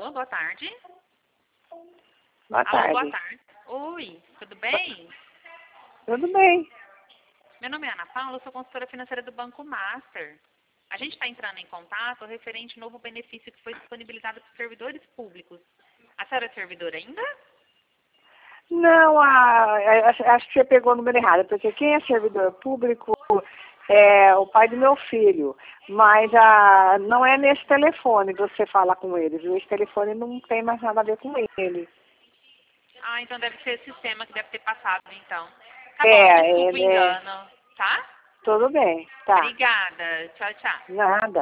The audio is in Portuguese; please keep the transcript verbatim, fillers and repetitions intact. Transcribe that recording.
Alô, boa tarde. Boa Alô, tarde. boa tarde. Oi, tudo bem? Tudo bem. Meu nome é Ana Paula, eu sou consultora financeira do Banco Master. A gente está entrando em contato referente ao novo benefício que foi disponibilizado para os servidores públicos. A senhora é servidora ainda? Não, a, a- acho que você pegou o número errado, porque quem é servidor público é o pai do meu filho. Mas a, não é nesse telefone que você fala com ele, viu? Esse telefone não tem mais nada a ver com ele. Ah, então deve ser esse sistema que deve ter passado, então. Tá bom, É, desculpa o ele é. engano, tá? Tudo bem, tá. Obrigada. Tchau, tchau. Nada.